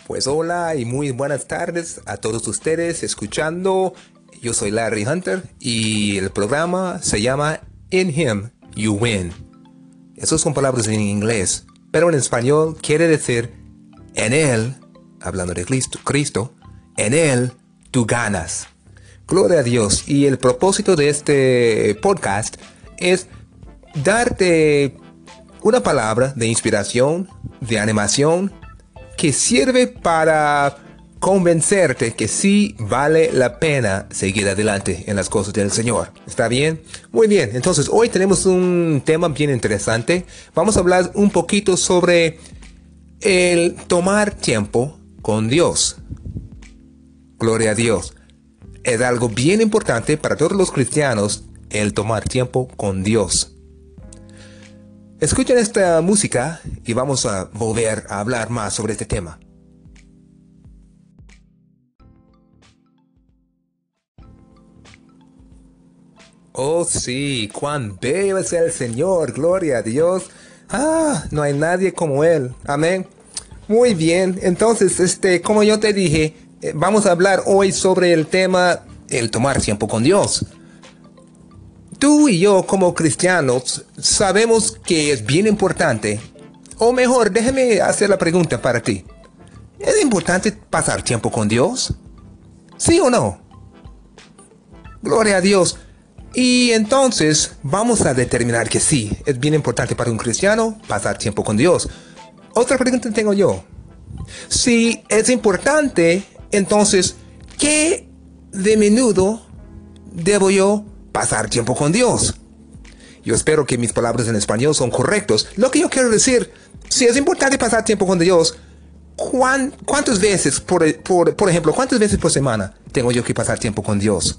Pues hola y muy buenas tardes a todos ustedes escuchando. Yo soy Larry Hunter y el programa se llama In Him You Win. Esas son palabras en inglés, pero en español quiere decir en Él, hablando de Cristo, en Él tú ganas. Gloria a Dios. Y el propósito de este podcast es darte una palabra de inspiración, de animación, que sirve para convencerte que sí vale la pena seguir adelante en las cosas del Señor. ¿Está bien? Muy bien. Entonces, hoy tenemos un tema bien interesante. Vamos a hablar un poquito sobre el tomar tiempo con Dios. Gloria a Dios. Es algo bien importante para todos los cristianos el tomar tiempo con Dios. Escuchen esta música y vamos a volver a hablar más sobre este tema. Oh sí, cuán bello es el Señor, gloria a Dios. No hay nadie como Él, amén. Muy bien, entonces, como yo te dije, vamos a hablar hoy sobre el tema, el tomar tiempo con Dios. Tú y yo como cristianos sabemos que es bien importante, o mejor, déjame hacer la pregunta para ti. ¿Es importante pasar tiempo con Dios? ¿Sí o no? Gloria a Dios. Y entonces vamos a determinar que sí, es bien importante para un cristiano pasar tiempo con Dios. Otra pregunta tengo yo. Si es importante, entonces, ¿qué de menudo debo yo pasar tiempo con Dios? Yo espero que mis palabras en español son correctos. Lo que yo quiero decir, si es importante pasar tiempo con Dios, ¿cuántas veces, por ejemplo, cuántas veces por semana tengo yo que pasar tiempo con Dios?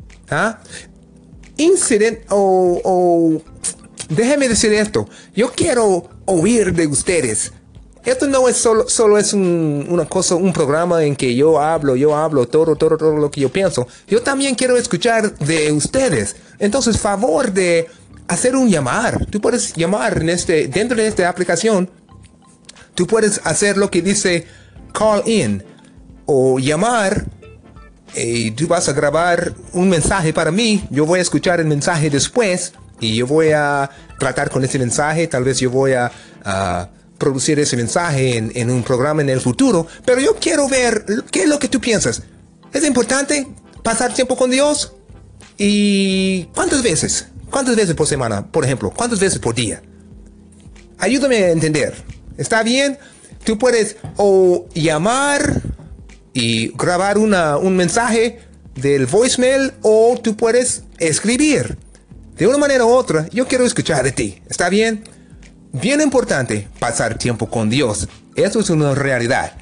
Déjeme decir esto. Yo quiero oír de ustedes. Esto no es solo es una cosa, un programa en que yo hablo todo lo que yo pienso. Yo también quiero escuchar de ustedes. Entonces, favor de hacer un llamar. Tú puedes llamar dentro de esta aplicación. Tú puedes hacer lo que dice call in o llamar. Y tú vas a grabar un mensaje para mí. Yo voy a escuchar el mensaje después y yo voy a tratar con ese mensaje. Tal vez yo voy a producir ese mensaje en un programa en el futuro, pero yo quiero ver qué es lo que tú piensas. ¿Es importante pasar tiempo con Dios? ¿Y cuántas veces? ¿Cuántas veces por semana, por ejemplo? ¿Cuántas veces por día? Ayúdame a entender. ¿Está bien? Tú puedes o llamar y grabar un mensaje del voicemail, o tú puedes escribir. De una manera u otra, yo quiero escuchar de ti. ¿Está bien? Bien importante pasar tiempo con Dios. Eso es una realidad.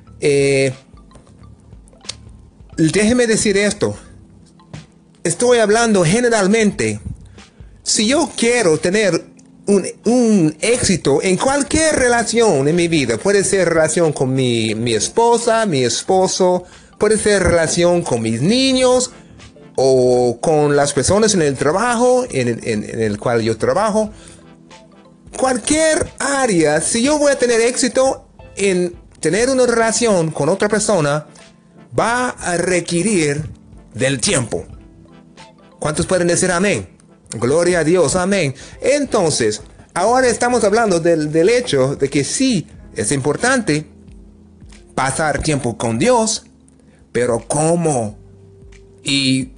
Déjeme decir esto. Estoy hablando generalmente. Si yo quiero tener un éxito en cualquier relación en mi vida, puede ser relación con mi esposa, mi esposo, puede ser relación con mis niños o con las personas en el trabajo en el cual yo trabajo. Cualquier área, si yo voy a tener éxito en tener una relación con otra persona, va a requerir del tiempo. ¿Cuántos pueden decir amén? Gloria a Dios, amén. Entonces, ahora estamos hablando del hecho de que sí, es importante pasar tiempo con Dios, pero ¿cómo? ¿Y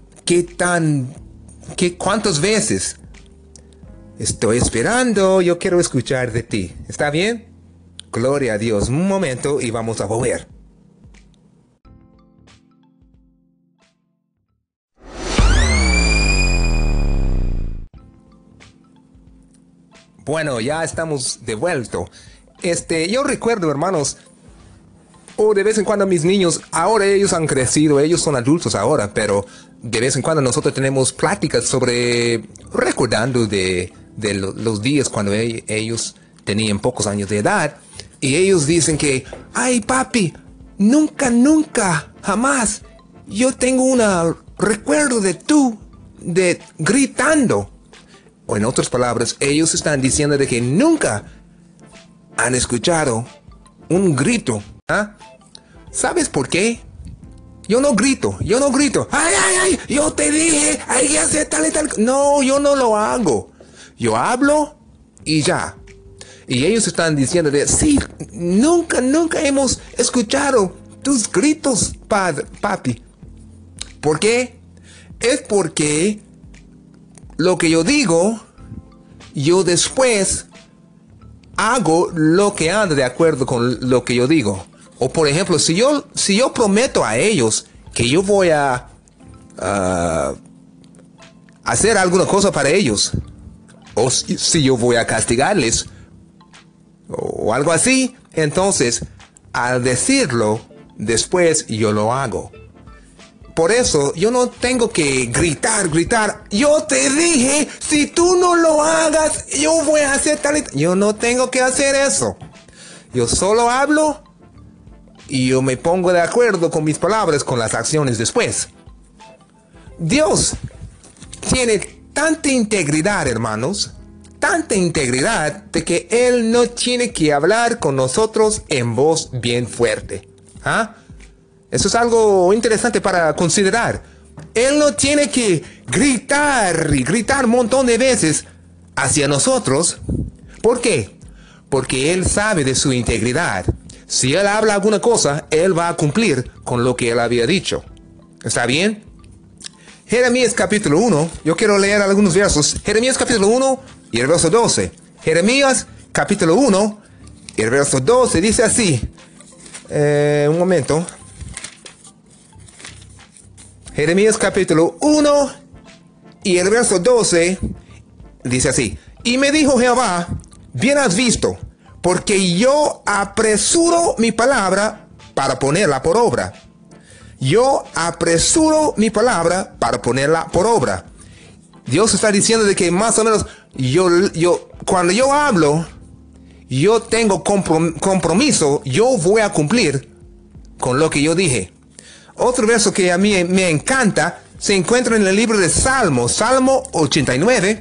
cuántas veces? Estoy esperando, yo quiero escuchar de ti. ¿Está bien? Gloria a Dios. Un momento y vamos a volver. Bueno, ya estamos de vuelta. Yo recuerdo, hermanos, de vez en cuando mis niños, ahora ellos han crecido, ellos son adultos ahora, pero de vez en cuando nosotros tenemos pláticas recordando de los días cuando ellos tenían pocos años de edad, y ellos dicen que, ay papi, nunca, jamás, yo tengo un recuerdo de gritando. O en otras palabras, ellos están diciendo de que nunca han escuchado un grito. ¿Sabes por qué? Yo no grito. ¡Ay, ay, ay! Yo te dije, hay que hacer tal y tal. No, yo no lo hago. Yo hablo y ya. Y ellos están diciendo sí, nunca hemos escuchado tus gritos, papi. ¿Por qué? Es porque lo que yo digo, yo después hago lo que anda de acuerdo con lo que yo digo. O por ejemplo, si yo prometo a ellos que yo voy a hacer alguna cosa para ellos, o si yo voy a castigarles, o algo así, entonces al decirlo, después yo lo hago. Por eso yo no tengo que gritar. Yo te dije, si tú no lo hagas, yo voy a hacer tal y tal. Yo no tengo que hacer eso. Yo solo hablo y yo me pongo de acuerdo con mis palabras, con las acciones después. Dios tiene tanta integridad, hermanos, tanta integridad de que Él no tiene que hablar con nosotros en voz bien fuerte. ¿Ah? Eso es algo interesante para considerar. Él no tiene que gritar un montón de veces hacia nosotros. ¿Por qué? Porque Él sabe de su integridad. Si Él habla alguna cosa, Él va a cumplir con lo que Él había dicho. ¿Está bien? Jeremías capítulo 1. Yo quiero leer algunos versos. Jeremías capítulo 1 y el verso 12. Jeremías capítulo 1 y el verso 12 dice así. Un momento. Jeremías capítulo 1 y el verso 12 dice así. Y me dijo Jehová, bien has visto, porque yo apresuro mi palabra para ponerla por obra. Yo apresuro mi palabra para ponerla por obra. Dios está diciendo de que más o menos cuando yo hablo, yo tengo compromiso, yo voy a cumplir con lo que yo dije. Otro verso que a mí me encanta se encuentra en el libro de Salmos, Salmo 89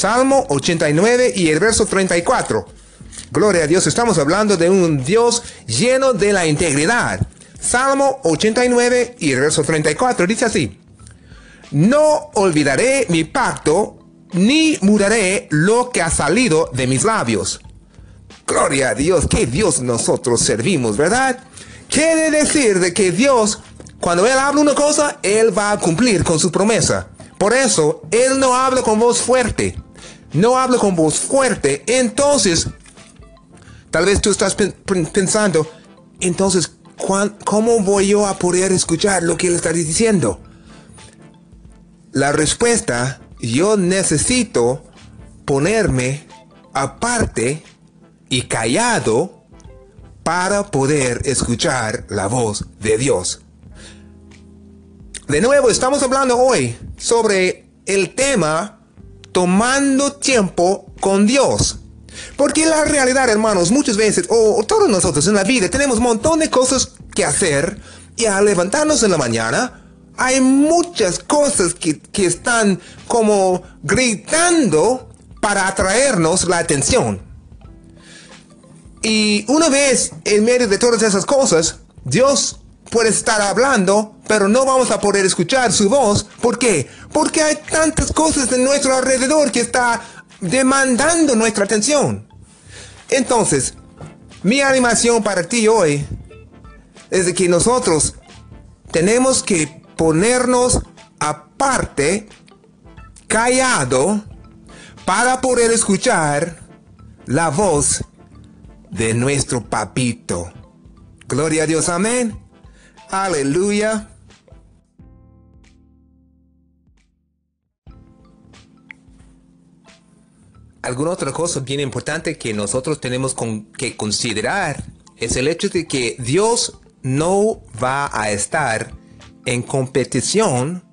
y el verso 34. Gloria a Dios, estamos hablando de un Dios lleno de la integridad. Salmo 89 y el verso 34 dice así. No olvidaré mi pacto, ni mudaré lo que ha salido de mis labios. Gloria a Dios, qué Dios nosotros servimos, ¿verdad? Quiere decir de que Dios, cuando Él habla una cosa, Él va a cumplir con su promesa. Por eso, Él no habla con voz fuerte. No habla con voz fuerte. Entonces, tal vez tú estás pensando, entonces, ¿cómo voy yo a poder escuchar lo que Él está diciendo? La respuesta, yo necesito ponerme aparte y callado para poder escuchar la voz de Dios. De nuevo, estamos hablando hoy sobre el tema tomando tiempo con Dios. Porque la realidad, hermanos, muchas veces, o todos nosotros en la vida, tenemos un montón de cosas que hacer y al levantarnos en la mañana, hay muchas cosas que están como gritando para atraernos la atención. Y una vez en medio de todas esas cosas, Dios puede estar hablando, pero no vamos a poder escuchar su voz. ¿Por qué? Porque hay tantas cosas en nuestro alrededor que está demandando nuestra atención. Entonces, mi animación para ti hoy es de que nosotros tenemos que ponernos aparte, callado, para poder escuchar la voz de nuestro papito. Gloria a Dios, amén. Aleluya. Alguna otra cosa bien importante que nosotros tenemos que considerar es el hecho de que Dios no va a estar en competición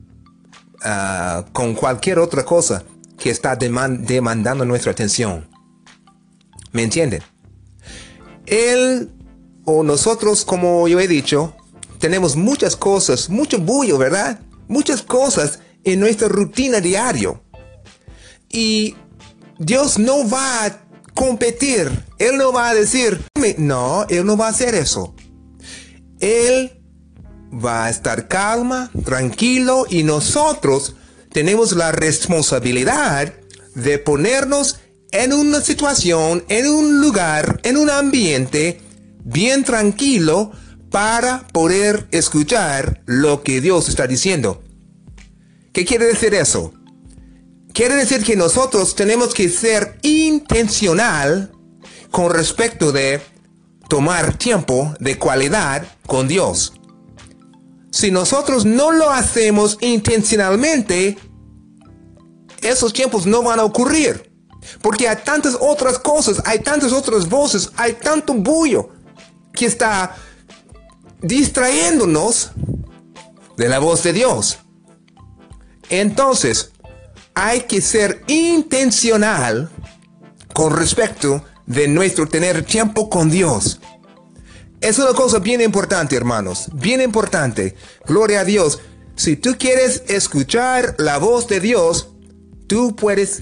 con cualquier otra cosa que está demandando nuestra atención. ¿Me entienden? Él o nosotros, como yo he dicho, tenemos muchas cosas, mucho bullo, ¿verdad? Muchas cosas en nuestra rutina diaria. Y Dios no va a competir. Él no va a decir, no, Él no va a hacer eso. Él va a estar calma, tranquilo, y nosotros tenemos la responsabilidad de ponernos en una situación, en un lugar, en un ambiente bien tranquilo para poder escuchar lo que Dios está diciendo. ¿Qué quiere decir eso? Quiere decir que nosotros tenemos que ser intencional con respecto de tomar tiempo de calidad con Dios. Si nosotros no lo hacemos intencionalmente, esos tiempos no van a ocurrir. Porque hay tantas otras cosas, hay tantas otras voces, hay tanto bullo que está distrayéndonos de la voz de Dios. Entonces, hay que ser intencional con respecto de nuestro tener tiempo con Dios. Es una cosa bien importante, hermanos, bien importante. Gloria a Dios. Si tú quieres escuchar la voz de Dios, tú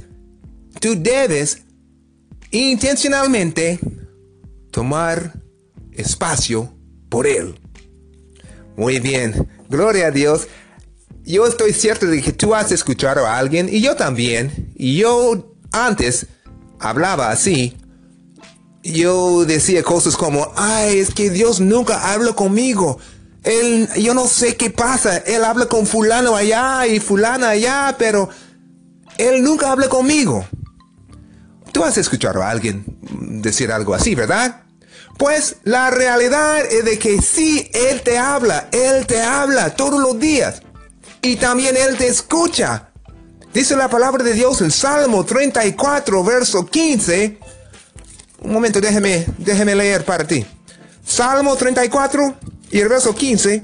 debes intencionalmente tomar espacio por Él. Muy bien, gloria a Dios. Yo estoy cierto de que tú has escuchado a alguien, y yo también. Y yo antes hablaba así. Yo decía cosas como, ay, es que Dios nunca habla conmigo. Yo no sé qué pasa. Él habla con fulano allá y fulana allá, pero Él nunca habla conmigo. Tú has escuchado a alguien decir algo así, ¿verdad? Pues la realidad es de que sí, Él te habla todos los días. Y también Él te escucha. Dice la palabra de Dios en Salmo 34, verso 15. Un momento, déjeme leer para ti. Salmo 34 y el verso 15.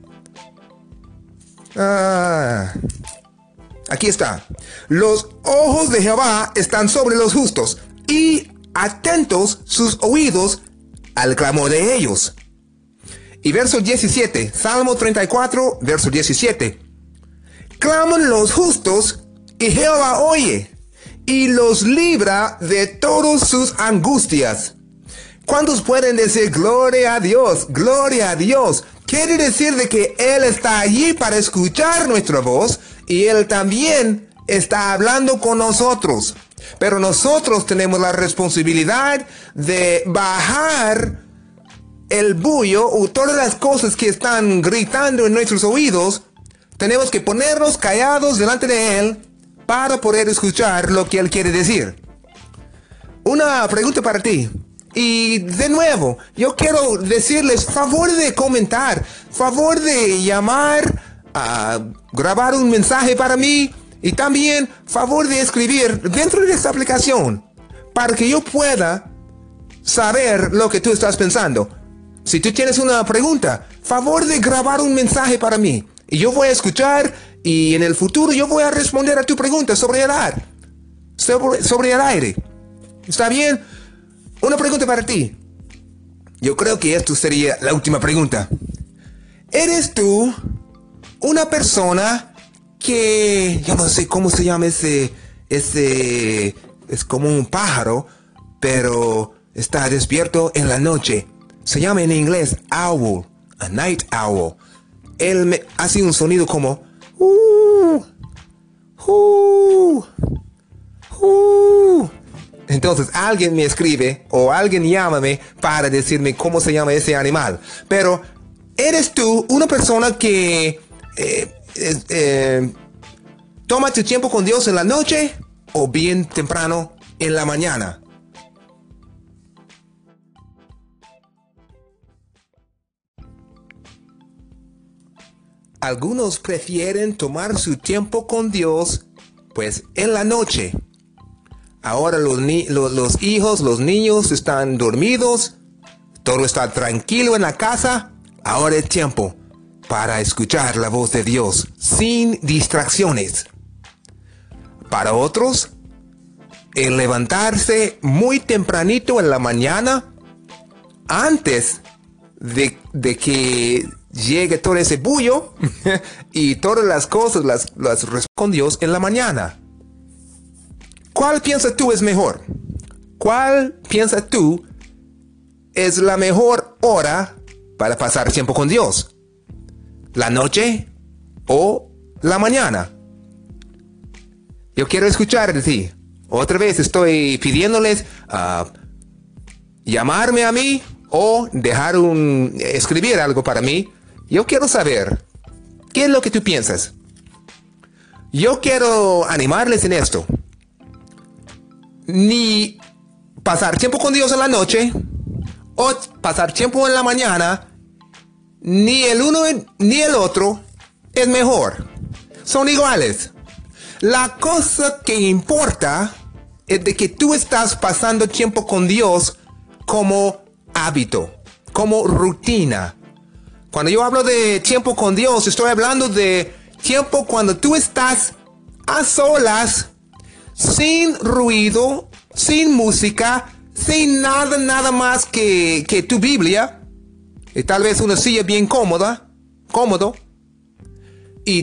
Aquí está. Los ojos de Jehová están sobre los justos, y atentos sus oídos al clamor de ellos. Y verso 17. Salmo 34, verso 17. Claman los justos, y Jehová oye, y los libra de todas sus angustias. ¿Cuántos pueden decir gloria a Dios? Gloria a Dios. Quiere decir de que Él está allí para escuchar nuestra voz, y Él también está hablando con nosotros. Pero nosotros tenemos la responsabilidad de bajar el bullo o todas las cosas que están gritando en nuestros oídos. Tenemos que ponernos callados delante de Él para poder escuchar lo que Él quiere decir. Una pregunta para ti. Y de nuevo, yo quiero decirles, favor de comentar, favor de llamar, grabar un mensaje para mí, y también favor de escribir dentro de esta aplicación para que yo pueda saber lo que tú estás pensando. Si tú tienes una pregunta, favor de grabar un mensaje para mí, y yo voy a escuchar, y en el futuro yo voy a responder a tu pregunta sobre el aire. ¿Está bien? Una pregunta para ti. Yo creo que esto sería la última pregunta. ¿Eres tú una persona que, yo no sé cómo se llama es como un pájaro, pero está despierto en la noche? Se llama en inglés owl, a night owl. Él hace un sonido como Entonces alguien me escribe o alguien llámame para decirme cómo se llama ese animal. Pero ¿eres tú una persona que toma tu tiempo con Dios en la noche o bien temprano en la mañana? Algunos prefieren tomar su tiempo con Dios pues en la noche. Ahora los hijos, los niños están dormidos, todo está tranquilo en la casa. Ahora es tiempo para escuchar la voz de Dios sin distracciones. Para otros, el levantarse muy tempranito en la mañana, antes de que llegue todo ese bullo y todas las cosas las con Dios en la mañana. ¿Cuál piensas tú es mejor? ¿Cuál piensas tú es la mejor hora para pasar tiempo con Dios? ¿La noche o la mañana? Yo quiero escuchar de ti. Otra vez estoy pidiéndoles llamarme a mí o escribir algo para mí. Yo quiero saber qué es lo que tú piensas. Yo quiero animarles en esto. Ni pasar tiempo con Dios en la noche o pasar tiempo en la mañana, ni el uno ni el otro es mejor. Son iguales. La cosa que importa es de que tú estás pasando tiempo con Dios como hábito, como rutina. Cuando yo hablo de tiempo con Dios, estoy hablando de tiempo cuando tú estás a solas, sin ruido, sin música, sin nada más que tu Biblia, y tal vez una silla bien cómodo, y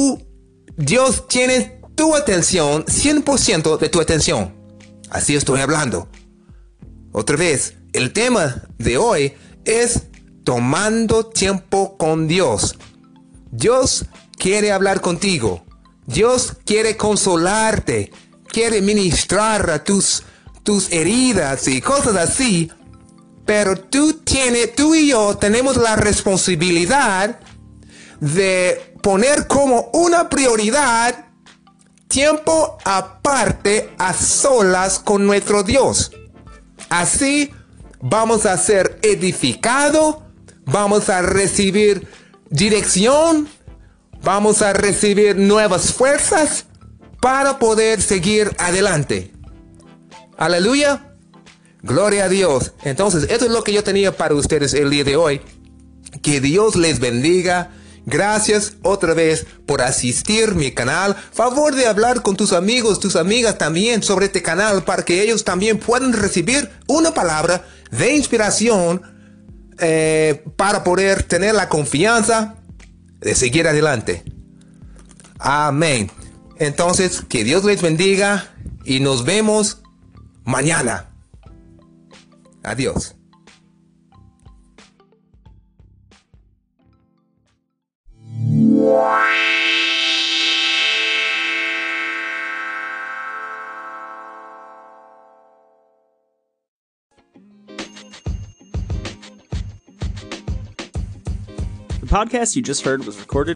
Dios tiene tu atención, 100% de tu atención. Así estoy hablando. Otra vez, el tema de hoy es tomando tiempo con Dios. Dios quiere hablar contigo. Dios quiere consolarte. Quiere ministrar a tus heridas y cosas así. Pero tú y yo tenemos la responsabilidad de poner como una prioridad tiempo aparte a solas con nuestro Dios. Así vamos a ser edificados, vamos a recibir dirección, vamos a recibir nuevas fuerzas para poder seguir adelante. Aleluya. Gloria a Dios. Entonces, esto es lo que yo tenía para ustedes el día de hoy. Que Dios les bendiga. Gracias otra vez por asistir a mi canal. Favor de hablar con tus amigos, tus amigas también sobre este canal para que ellos también puedan recibir una palabra de inspiración para poder tener la confianza de seguir adelante. Amén. Entonces, que Dios les bendiga y nos vemos mañana. Adiós. The podcast you just heard was recorded